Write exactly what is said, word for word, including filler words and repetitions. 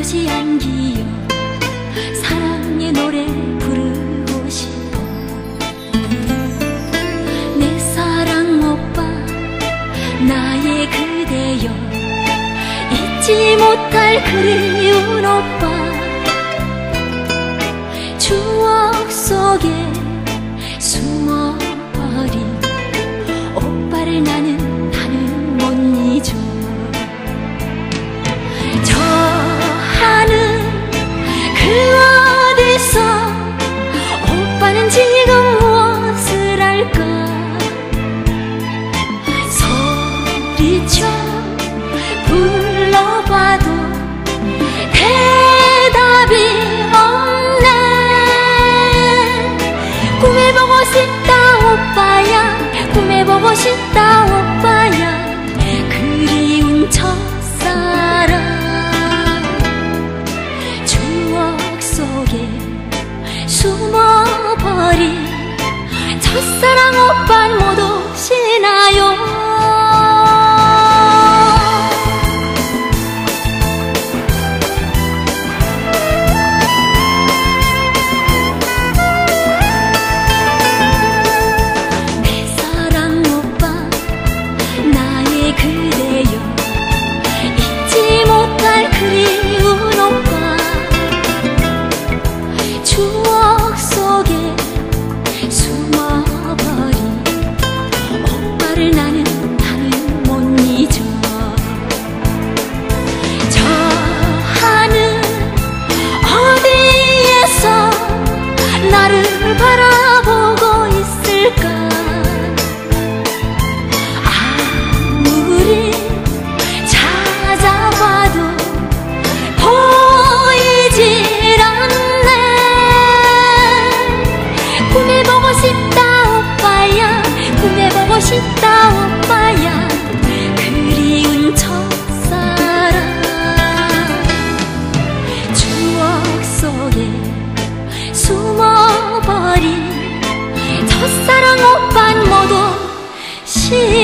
아프지 않기요 사랑의 노래 부르고 싶어. 내 사랑 오빠 나의 그대여 잊지 못할 그리운 오빠. 추억 속에 숨어버린 오빠를 나는 나는 못 잊어. 저 하늘 그 어디서 오빠는 지금 무엇을 할까. 소리쳐 불러봐도 대답이 없네. 꿈해보고 싶다 오빠야 꿈해보고 싶다 오빠야 그리운 첫사랑. 추억 속에 숨어버린 첫사랑 오빤 못 오시나요. 추억 속에 숨어버린 오빠를 나는 나는 못 잊어. 저 하늘 어디에서 나를 바라보고 있을까. 아무리 찾아봐도 보이질 않네. 꿈해보고 싶다 오빠야 꿈해보고 싶다 오빠야 그리운 첫사랑. 추억 속에 숨어버린 첫사랑 오빤 모두 시